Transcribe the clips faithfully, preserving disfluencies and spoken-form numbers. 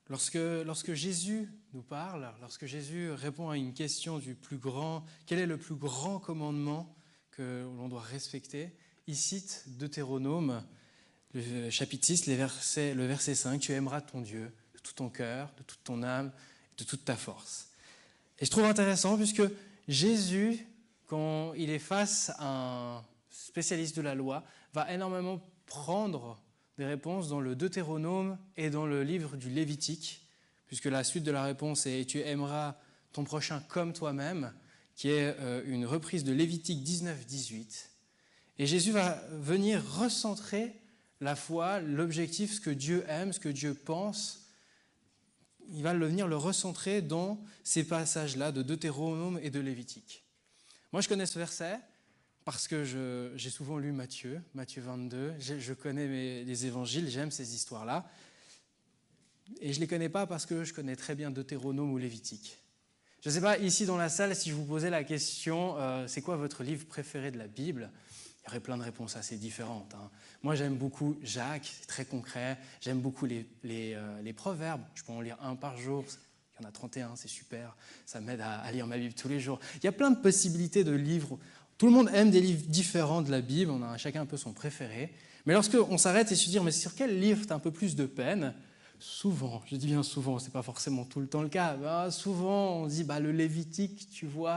Lorsque, lorsque Jésus nous parle, lorsque Jésus répond à une question du plus grand, quel est le plus grand commandement que l'on doit respecter, il cite Deutéronome, le chapitre six, les versets, le verset cinq, « Tu aimeras ton Dieu de tout ton cœur, de toute ton âme, de toute ta force. » Et je trouve intéressant puisque Jésus, quand il est face à un spécialiste de la loi, va énormément prendre des réponses dans le Deutéronome et dans le livre du Lévitique, puisque la suite de la réponse est « Tu aimeras ton prochain comme toi-même », qui est une reprise de Lévitique dix-neuf dix-huit. Et Jésus va venir recentrer la foi, l'objectif, ce que Dieu aime, ce que Dieu pense. Il va le venir le recentrer dans ces passages-là de Deutéronome et de Lévitique. Moi, je connais ce verset parce que je, j'ai souvent lu Matthieu, Matthieu vingt-deux. Je, je connais mes, les évangiles, j'aime ces histoires-là. Et je ne les connais pas parce que je connais très bien Deutéronome ou Lévitique. Je ne sais pas, ici dans la salle, si je vous posais la question euh, « C'est quoi votre livre préféré de la Bible ?» Il y aurait plein de réponses assez différentes. Hein. Moi, j'aime beaucoup Jacques, c'est très concret. J'aime beaucoup les, les, euh, les proverbes. Je peux en lire un par jour. Il y en a trente et un, c'est super. Ça m'aide à, à lire ma Bible tous les jours. Il y a plein de possibilités de livres. Tout le monde aime des livres différents de la Bible. On a chacun un peu son préféré. Mais lorsqu'on s'arrête et se dit « Mais sur quel livre tu as un peu plus de peine ?» Souvent, je dis bien souvent, ce n'est pas forcément tout le temps le cas. Ben, souvent, on dit bah, « Le Lévitique, tu vois… »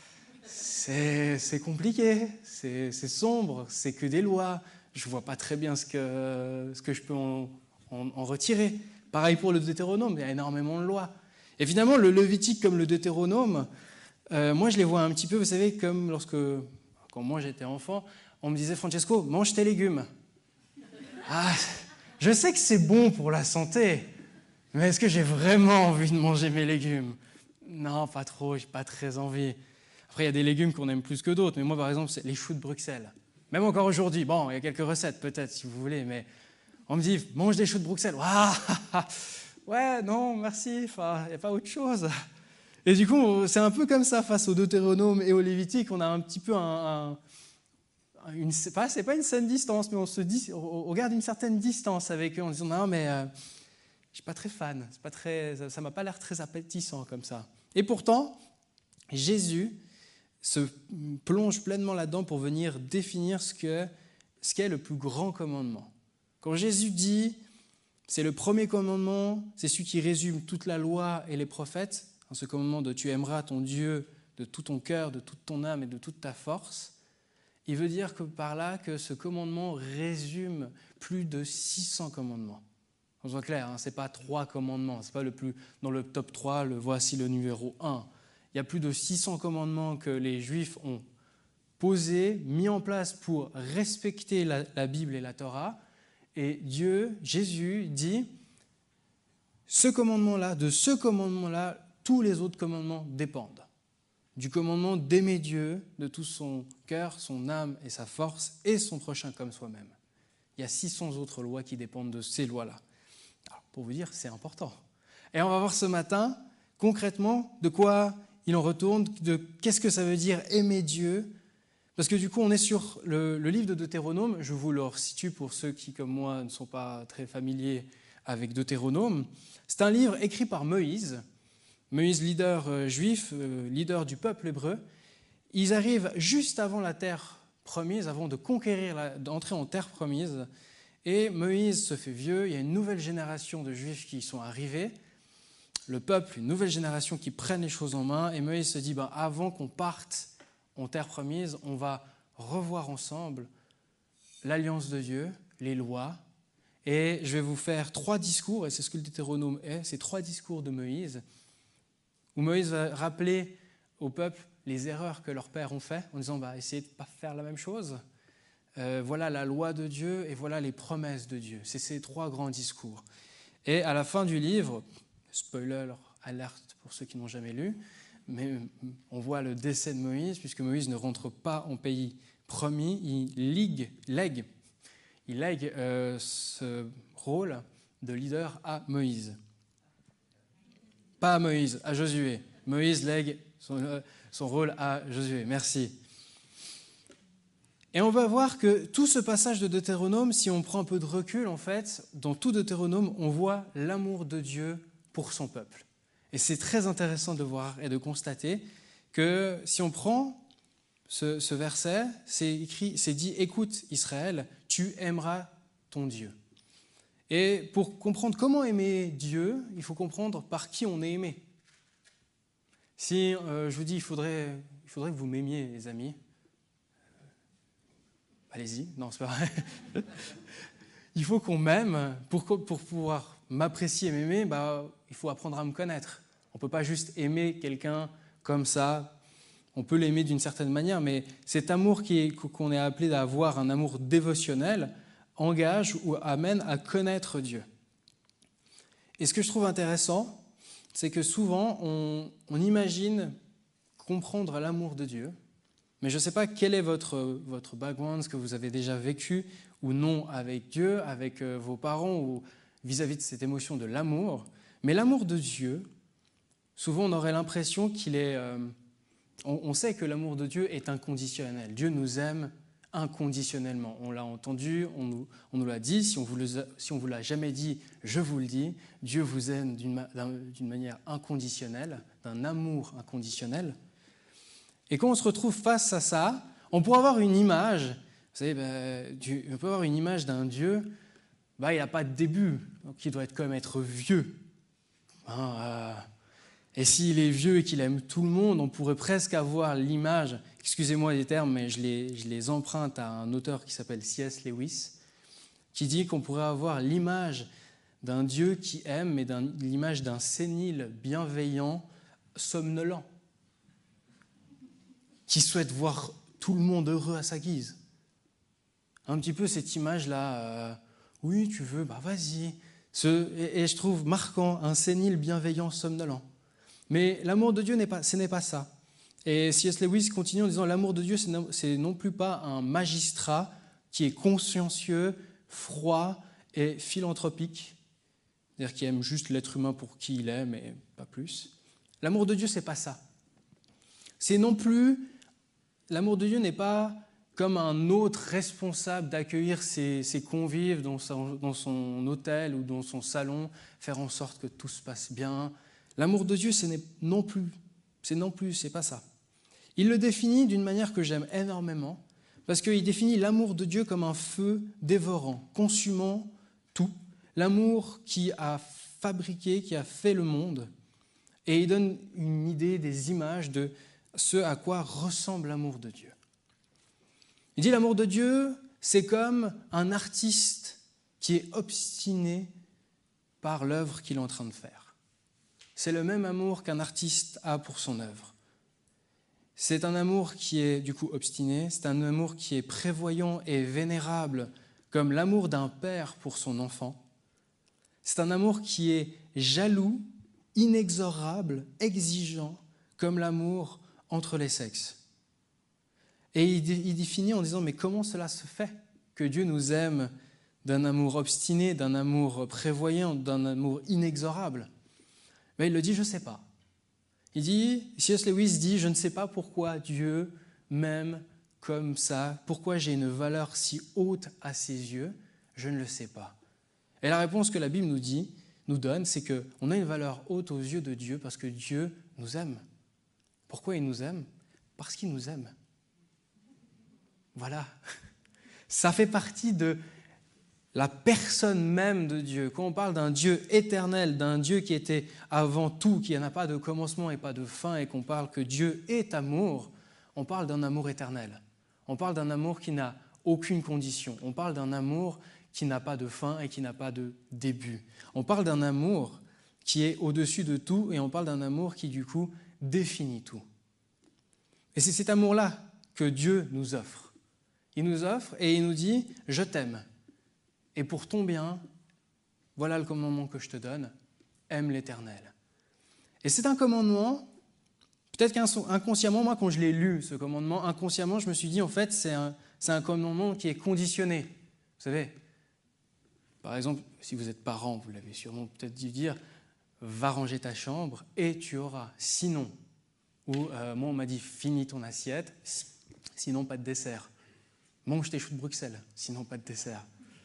C'est, c'est compliqué, c'est, c'est sombre, c'est que des lois. Je ne vois pas très bien ce que, ce que je peux en, en, en retirer. Pareil pour le Deutéronome, il y a énormément de lois. Et finalement, le Lévitique comme le Deutéronome, euh, moi je les vois un petit peu, vous savez, comme lorsque, quand moi j'étais enfant, on me disait « Francesco, mange tes légumes ». Ah, je sais que c'est bon pour la santé, mais est-ce que j'ai vraiment envie de manger mes légumes? Non, pas trop, j'ai pas très envie. Après, il y a des légumes qu'on aime plus que d'autres, mais moi, par exemple, c'est les choux de Bruxelles. Même encore aujourd'hui, bon, il y a quelques recettes peut-être, si vous voulez, mais on me dit, mange des choux de Bruxelles. Waouh, ouais, non, merci, enfin, il n'y a pas autre chose. Et du coup, c'est un peu comme ça, face au Deutéronome et au Lévitique, on a un petit peu un... un une, c'est pas, c'est pas une saine distance, mais on se dit, on garde une certaine distance avec eux en disant, non, mais euh, je ne suis pas très fan, c'est pas très, ça ne m'a pas l'air très appétissant comme ça. Et pourtant, Jésus se plonge pleinement là-dedans pour venir définir ce que, ce qu'est le plus grand commandement. Quand Jésus dit, c'est le premier commandement, c'est celui qui résume toute la loi et les prophètes, ce commandement de « tu aimeras ton Dieu de tout ton cœur, de toute ton âme et de toute ta force », il veut dire que par là que ce commandement résume plus de six cents commandements. On soit clair, hein, ce n'est pas trois commandements, ce n'est pas le plus, dans le top trois, le voici le numéro un. Il y a plus de six cents commandements que les Juifs ont posés, mis en place pour respecter la, la Bible et la Torah. Et Dieu, Jésus, dit, ce commandement-là, de ce commandement-là, tous les autres commandements dépendent. Du commandement d'aimer Dieu de tout son cœur, son âme et sa force, et son prochain comme soi-même. Il y a six cents autres lois qui dépendent de ces lois-là. Alors, pour vous dire, c'est important. Et on va voir ce matin, concrètement, de quoi il en retourne, de qu'est-ce que ça veut dire aimer Dieu. Parce que du coup, on est sur le, le livre de Deutéronome. Je vous le resitue pour ceux qui, comme moi, ne sont pas très familiers avec Deutéronome. C'est un livre écrit par Moïse. Moïse, leader euh, juif, euh, leader du peuple hébreu. Ils arrivent juste avant la terre promise, avant de conquérir, la, d'entrer en terre promise. Et Moïse se fait vieux. Il y a une nouvelle génération de juifs qui sont arrivés. Le peuple, une nouvelle génération qui prennent les choses en main. Et Moïse se dit, ben, avant qu'on parte en terre promise, on va revoir ensemble l'alliance de Dieu, les lois. Et je vais vous faire trois discours, et c'est ce que le Deutéronome est, c'est trois discours de Moïse, où Moïse va rappeler au peuple les erreurs que leurs pères ont fait, en disant, bah, essayez de ne pas faire la même chose. Euh, voilà la loi de Dieu et voilà les promesses de Dieu. C'est ces trois grands discours. Et à la fin du livre, spoiler alerte pour ceux qui n'ont jamais lu, mais on voit le décès de Moïse, puisque Moïse ne rentre pas en pays promis, il ligue, lègue, il lègue euh, ce rôle de leader à Moïse. Pas à Moïse, à Josué. Moïse lègue son, euh, son rôle à Josué. Merci. Et on va voir que tout ce passage de Deutéronome, si on prend un peu de recul, en fait, dans tout Deutéronome, on voit l'amour de Dieu pour son peuple. Et c'est très intéressant de voir et de constater que si on prend ce, ce verset, c'est écrit, c'est dit « Écoute Israël, tu aimeras ton Dieu ». Et pour comprendre comment aimer Dieu, il faut comprendre par qui on est aimé. Si euh, je vous dis il faudrait, il faudrait que vous m'aimiez, les amis, allez-y, non, c'est pas vrai. Il faut qu'on m'aime. Pour, pour pouvoir m'apprécier et m'aimer, bah, il faut apprendre à me connaître. On ne peut pas juste aimer quelqu'un comme ça. On peut l'aimer d'une certaine manière, mais cet amour qui est, qu'on est appelé à avoir, un amour dévotionnel, engage ou amène à connaître Dieu. Et ce que je trouve intéressant, c'est que souvent, on, on imagine comprendre l'amour de Dieu, mais je ne sais pas quel est votre, votre background, ce que vous avez déjà vécu ou non avec Dieu, avec vos parents ou vis-à-vis de cette émotion de l'amour. Mais l'amour de Dieu, souvent on aurait l'impression qu'il est... Euh, on, on sait que l'amour de Dieu est inconditionnel. Dieu nous aime inconditionnellement. On l'a entendu, on nous, on nous l'a dit. Si on ne vous l'a jamais dit, je vous le dis. Dieu vous aime d'une, d'une manière inconditionnelle, d'un amour inconditionnel. Et quand on se retrouve face à ça, on pourrait avoir une image, vous savez, ben, Dieu, on peut avoir une image d'un Dieu, ben, il n'a pas de début, donc il doit être quand même être vieux. Hein, euh, et s'il est vieux et qu'il aime tout le monde, on pourrait presque avoir l'image, excusez-moi les termes, mais je les, je les emprunte à un auteur qui s'appelle C S Lewis, qui dit qu'on pourrait avoir l'image d'un Dieu qui aime, mais d'un, l'image d'un sénile bienveillant, somnolent, qui souhaite voir tout le monde heureux à sa guise. Un petit peu cette image-là, euh, oui, tu veux, bah vas-y. Ce, et, et je trouve marquant, un sénile bienveillant, somnolent. Mais l'amour de Dieu, n'est pas, ce n'est pas ça. Et C S Lewis continue en disant, l'amour de Dieu, c'est non, c'est non plus pas un magistrat qui est consciencieux, froid et philanthropique, c'est-à-dire qui aime juste l'être humain pour qui il est, mais pas plus. L'amour de Dieu, c'est pas ça. C'est non plus... L'amour de Dieu n'est pas comme un autre responsable d'accueillir ses, ses convives dans son, dans son hôtel ou dans son salon, faire en sorte que tout se passe bien. L'amour de Dieu, ce n'est non plus, c'est non plus, c'est pas ça. Il le définit d'une manière que j'aime énormément, parce qu'il définit l'amour de Dieu comme un feu dévorant, consumant tout. L'amour qui a fabriqué, qui a fait le monde, et il donne une idée, des images de ce à quoi ressemble l'amour de Dieu. Il dit l'amour de Dieu, c'est comme un artiste qui est obstiné par l'œuvre qu'il est en train de faire. C'est le même amour qu'un artiste a pour son œuvre. C'est un amour qui est du coup obstiné, c'est un amour qui est prévoyant et vénérable comme l'amour d'un père pour son enfant. C'est un amour qui est jaloux, inexorable, exigeant comme l'amour entre les sexes. Et il définit en disant, mais comment cela se fait que Dieu nous aime d'un amour obstiné, d'un amour prévoyant, d'un amour inexorable? Mais il le dit, je ne sais pas. Il dit, C S Lewis dit, je ne sais pas pourquoi Dieu m'aime comme ça, pourquoi j'ai une valeur si haute à ses yeux, je ne le sais pas. Et la réponse que la Bible nous dit, nous donne, c'est qu'on a une valeur haute aux yeux de Dieu parce que Dieu nous aime. Pourquoi il nous aime? Parce qu'il nous aime. Voilà. Ça fait partie de la personne même de Dieu. Quand on parle d'un Dieu éternel, d'un Dieu qui était avant tout, qui n'a pas de commencement et pas de fin, et qu'on parle que Dieu est amour, on parle d'un amour éternel. On parle d'un amour qui n'a aucune condition. On parle d'un amour qui n'a pas de fin et qui n'a pas de début. On parle d'un amour qui est au-dessus de tout, et on parle d'un amour qui, du coup, définit tout. Et c'est cet amour-là que Dieu nous offre. Il nous offre et il nous dit « Je t'aime. Et pour ton bien, voilà le commandement que je te donne, aime l'Éternel. » Et c'est un commandement, peut-être qu'inconsciemment, moi quand je l'ai lu, ce commandement, inconsciemment, je me suis dit en fait, c'est un, c'est un commandement qui est conditionné. Vous savez, par exemple, si vous êtes parent, vous l'avez sûrement peut-être dû dire, va ranger ta chambre et tu auras. Sinon, ou euh, moi on m'a dit, finis ton assiette, sinon pas de dessert. mange tes choux de Bruxelles, sinon pas de dessert.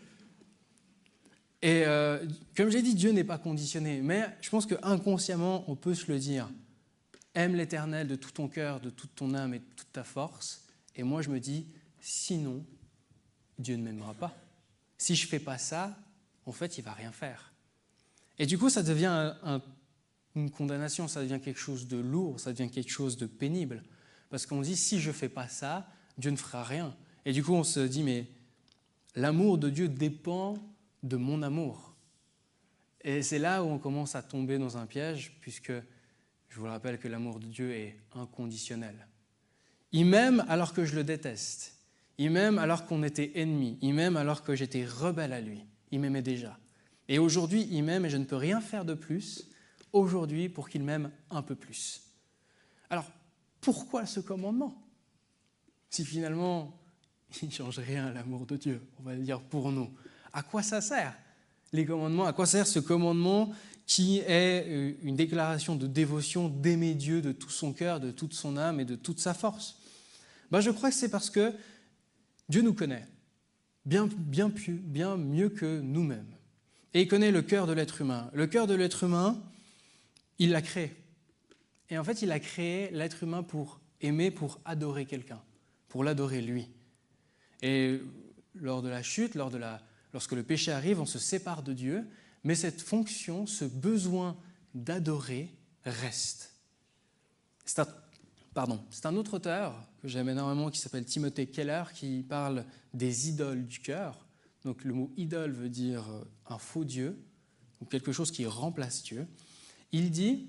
Et euh, comme j'ai dit, Dieu n'est pas conditionné, mais je pense qu'inconsciemment, on peut se le dire. Aime l'Éternel de tout ton cœur, de toute ton âme et de toute ta force. Et moi, je me dis, sinon, Dieu ne m'aimera pas. Si je ne fais pas ça, en fait, il ne va rien faire. Et du coup, ça devient un, un, une condamnation, ça devient quelque chose de lourd, ça devient quelque chose de pénible. Parce qu'on dit, si je ne fais pas ça, Dieu ne fera rien. Et du coup, on se dit, mais l'amour de Dieu dépend de mon amour. Et c'est là où on commence à tomber dans un piège, puisque je vous rappelle que l'amour de Dieu est inconditionnel. Il m'aime alors que je le déteste. Il m'aime alors qu'on était ennemis. Il m'aime alors que j'étais rebelle à lui. Il m'aimait déjà. Et aujourd'hui, il m'aime et je ne peux rien faire de plus aujourd'hui pour qu'il m'aime un peu plus. Alors, pourquoi ce commandement? Si finalement, il ne change rien à l'amour de Dieu, on va le dire pour nous. À quoi ça sert, les commandements? À quoi sert ce commandement qui est une déclaration de dévotion d'aimer Dieu de tout son cœur, de toute son âme et de toute sa force? Ben, je crois que c'est parce que Dieu nous connaît bien, bien, bien mieux que nous-mêmes. Et il connaît le cœur de l'être humain. Le cœur de l'être humain, il l'a créé. Et en fait, il a créé l'être humain pour aimer, pour adorer quelqu'un, pour l'adorer lui. Et lors de la chute, lors de la, lorsque le péché arrive, on se sépare de Dieu, mais cette fonction, ce besoin d'adorer reste. C'est un, pardon, c'est un autre auteur que j'aime énormément qui s'appelle Timothy Keller qui parle des idoles du cœur. Donc le mot idole veut dire un faux Dieu, ou quelque chose qui remplace Dieu. Il dit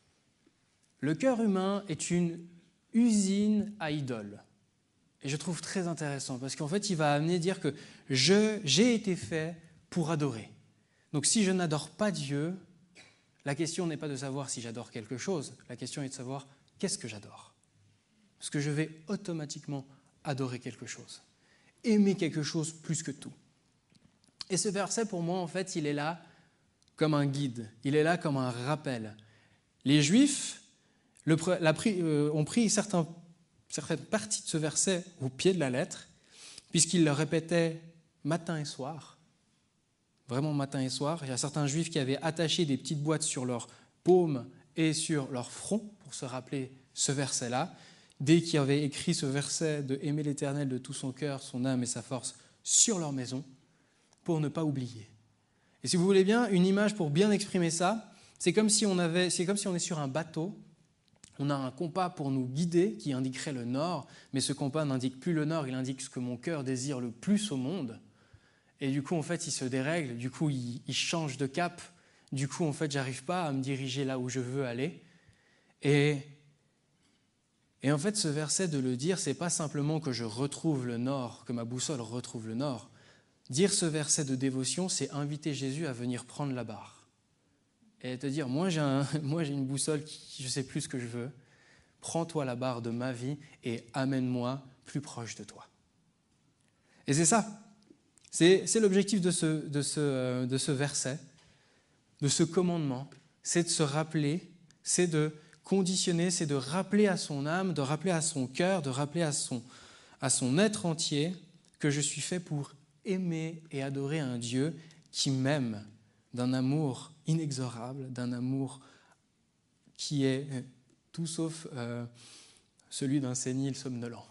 « Le cœur humain est une usine à idoles ». Et je trouve très intéressant parce qu'en fait, il va amener à dire que je, j'ai été fait pour adorer. Donc si je n'adore pas Dieu, la question n'est pas de savoir si j'adore quelque chose, la question est de savoir qu'est-ce que j'adore. Parce que je vais automatiquement adorer quelque chose, aimer quelque chose plus que tout. Et ce verset, pour moi, en fait, il est là comme un guide, il est là comme un rappel. Les Juifs le, la, euh, ont pris certains, certaines parties de ce verset au pied de la lettre, puisqu'ils le répétaient matin et soir, vraiment matin et soir. Il y a certains Juifs qui avaient attaché des petites boîtes sur leur paume et sur leur front pour se rappeler ce verset-là. Dès qu'ils avaient écrit ce verset de « aimer l'Éternel de tout son cœur, son âme et sa force » sur leur maison, pour ne pas oublier. Et si vous voulez bien, une image pour bien exprimer ça, c'est comme si on avait, c'est comme si on est sur un bateau, on a un compas pour nous guider qui indiquerait le nord, mais ce compas n'indique plus le nord, il indique ce que mon cœur désire le plus au monde. Et du coup, en fait, il se dérègle, du coup, il, il change de cap, du coup, en fait, j'arrive pas à me diriger là où je veux aller. Et, et en fait, ce verset de le dire, c'est pas simplement que je retrouve le nord, que ma boussole retrouve le nord. Dire ce verset de dévotion, c'est inviter Jésus à venir prendre la barre et te dire, moi j'ai, un, moi j'ai une boussole qui je sais plus ce que je veux, prends-toi la barre de ma vie et amène-moi plus proche de toi. Et c'est ça, c'est, c'est l'objectif de ce, de, ce, de ce verset, de ce commandement, c'est de se rappeler, c'est de conditionner, c'est de rappeler à son âme, de rappeler à son cœur, de rappeler à son, à son être entier que je suis fait pour aimer et adorer un Dieu qui m'aime d'un amour inexorable, d'un amour qui est tout sauf euh, celui d'un sénile somnolent.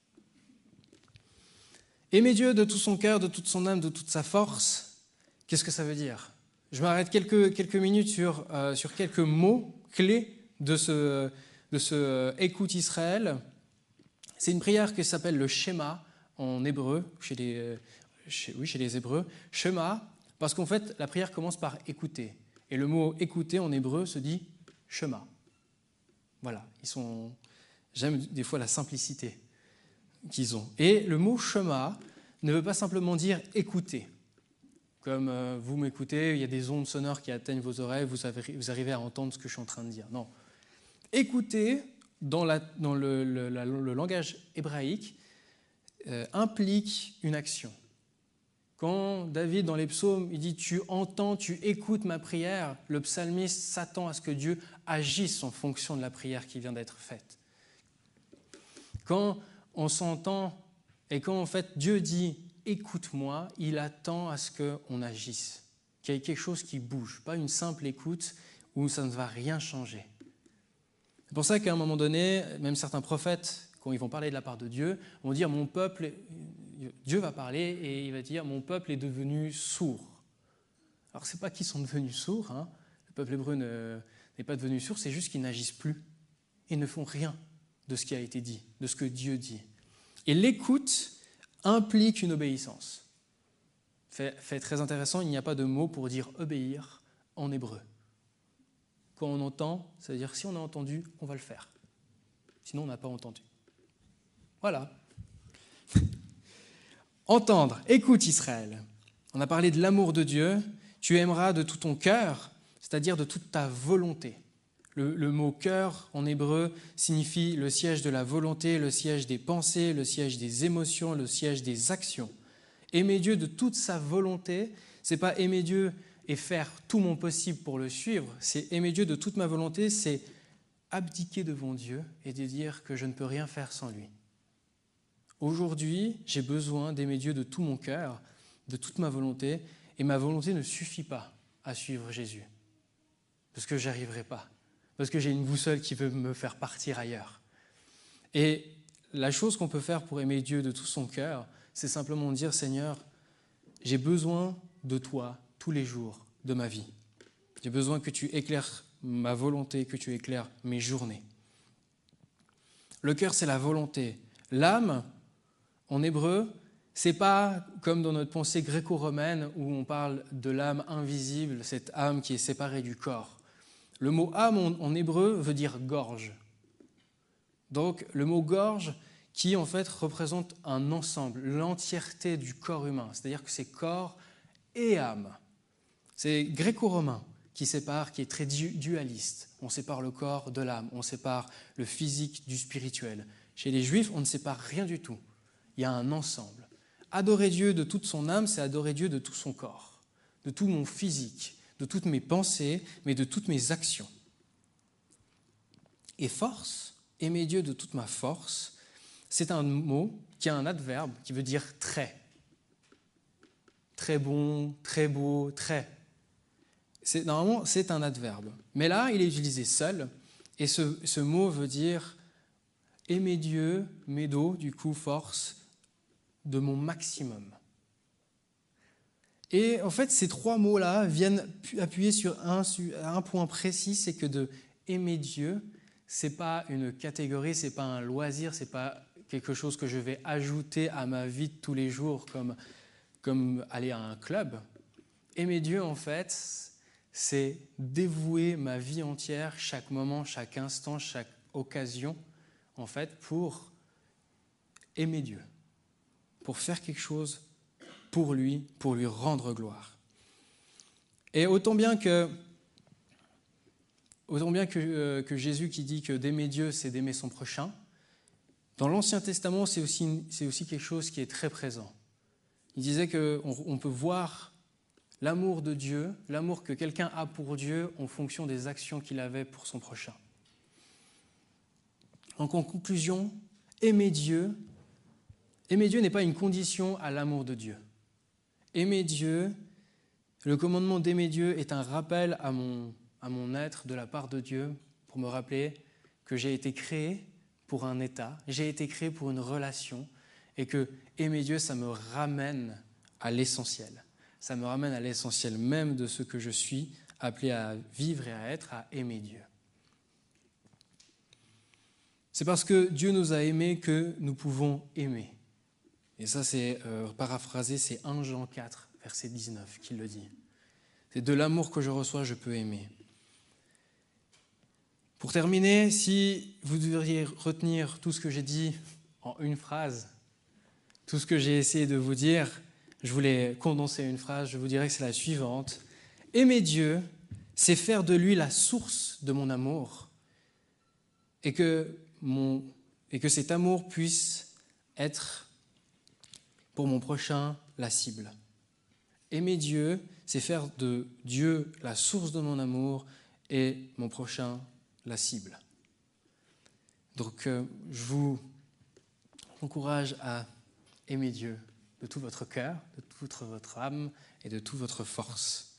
Aimer Dieu de tout son cœur, de toute son âme, de toute sa force, qu'est-ce que ça veut dire? Je m'arrête quelques, quelques minutes sur, euh, sur quelques mots clés de ce, de ce euh, « Écoute Israël ». C'est une prière qui s'appelle le Shema en hébreu, chez les... Euh, Chez, oui, chez les Hébreux, Shema, parce qu'en fait, la prière commence par écouter. Et le mot écouter en hébreu se dit Shema. Voilà, ils sont, j'aime des fois la simplicité qu'ils ont. Et le mot Shema ne veut pas simplement dire écouter. Comme euh, vous m'écoutez, il y a des ondes sonores qui atteignent vos oreilles, vous, avez, vous arrivez à entendre ce que je suis en train de dire. Non. Écouter, dans, la, dans le, le, la, le langage hébraïque, euh, implique une action. Quand David, dans les psaumes, il dit « Tu entends, tu écoutes ma prière », le psalmiste s'attend à ce que Dieu agisse en fonction de la prière qui vient d'être faite. Quand on s'entend Et quand en fait Dieu dit « écoute-moi », il attend à ce qu'on agisse, qu'il y ait quelque chose qui bouge, pas une simple écoute où ça ne va rien changer. C'est pour ça qu'à un moment donné, même certains prophètes, quand ils vont parler de la part de Dieu, vont dire « mon peuple », Dieu va parler et il va dire « mon peuple est devenu sourd ». Alors ce n'est pas qu'ils sont devenus sourds, hein. Le peuple hébreu ne, n'est pas devenu sourd, c'est juste qu'ils n'agissent plus. Ils ne font rien de ce qui a été dit, de ce que Dieu dit. Et l'écoute implique une obéissance. Fait, fait très intéressant, il n'y a pas de mot pour dire obéir en hébreu. Quand on entend, ça veut dire que si on a entendu, on va le faire. Sinon, on n'a pas entendu. Voilà. Entendre. Écoute Israël. On a parlé de l'amour de Dieu. Tu aimeras de tout ton cœur, c'est-à-dire de toute ta volonté. Le, le mot « cœur » en hébreu signifie le siège de la volonté, le siège des pensées, le siège des émotions, le siège des actions. Aimer Dieu de toute sa volonté, ce n'est pas aimer Dieu et faire tout mon possible pour le suivre, c'est aimer Dieu de toute ma volonté, c'est abdiquer devant Dieu et de dire que je ne peux rien faire sans lui. Aujourd'hui, j'ai besoin d'aimer Dieu de tout mon cœur, de toute ma volonté, et ma volonté ne suffit pas à suivre Jésus, parce que je n'y arriverai pas. Parce que j'ai une boussole qui veut me faire partir ailleurs. Et la chose qu'on peut faire pour aimer Dieu de tout son cœur, c'est simplement dire « Seigneur, j'ai besoin de toi tous les jours de ma vie. J'ai besoin que tu éclaires ma volonté, que tu éclaires mes journées. » Le cœur, c'est la volonté. L'âme, en hébreu, c'est pas comme dans notre pensée gréco-romaine où on parle de l'âme invisible, cette âme qui est séparée du corps. Le mot âme en, en hébreu veut dire gorge. Donc le mot gorge qui en fait représente un ensemble, l'entièreté du corps humain, c'est-à-dire que c'est corps et âme. C'est gréco-romain qui sépare, qui est très dualiste. On sépare le corps de l'âme, on sépare le physique du spirituel. Chez les Juifs, on ne sépare rien du tout. Il y a un ensemble. Adorer Dieu de toute son âme, c'est adorer Dieu de tout son corps, de tout mon physique, de toutes mes pensées, mais de toutes mes actions. Et force, aimer Dieu de toute ma force, c'est un mot qui a un adverbe qui veut dire très. Très bon, très beau, très. C'est, normalement, c'est un adverbe. Mais là, il est utilisé seul, et ce, ce mot veut dire aimer Dieu, médo, du coup, force, de mon maximum. Et en fait, ces trois mots-là viennent appuyer sur un, un point précis, c'est que de aimer Dieu, ce n'est pas une catégorie, ce n'est pas un loisir, ce n'est pas quelque chose que je vais ajouter à ma vie de tous les jours, comme, comme aller à un club. Aimer Dieu, en fait, c'est dévouer ma vie entière, chaque moment, chaque instant, chaque occasion, en fait, pour aimer Dieu, pour faire quelque chose pour lui, pour lui rendre gloire. Et autant bien que, autant bien que, euh, que Jésus qui dit que d'aimer Dieu, c'est d'aimer son prochain, dans l'Ancien Testament, c'est aussi, c'est aussi quelque chose qui est très présent. Il disait qu'on on peut voir l'amour de Dieu, l'amour que quelqu'un a pour Dieu en fonction des actions qu'il avait pour son prochain. Donc en conclusion, aimer Dieu, aimer Dieu n'est pas une condition à l'amour de Dieu. Aimer Dieu, le commandement d'aimer Dieu est un rappel à mon, à mon être de la part de Dieu pour me rappeler que j'ai été créé pour un état, j'ai été créé pour une relation et que aimer Dieu, ça me ramène à l'essentiel. Ça me ramène à l'essentiel même de ce que je suis appelé à vivre et à être, à aimer Dieu. C'est parce que Dieu nous a aimés que nous pouvons aimer. Et ça, c'est euh, paraphrasé, c'est premier Jean quatre, verset dix-neuf, qui le dit. C'est de l'amour que je reçois, je peux aimer. Pour terminer, si vous devriez retenir tout ce que j'ai dit en une phrase, tout ce que j'ai essayé de vous dire, je voulais condenser une phrase, je vous dirais que c'est la suivante. Aimer Dieu, c'est faire de lui la source de mon amour et que, mon, et que cet amour puisse être pour mon prochain la cible. Aimer Dieu, c'est faire de Dieu la source de mon amour et mon prochain la cible. Donc, euh, je vous encourage à aimez Dieu de tout votre cœur, de toute votre âme et de toute votre force.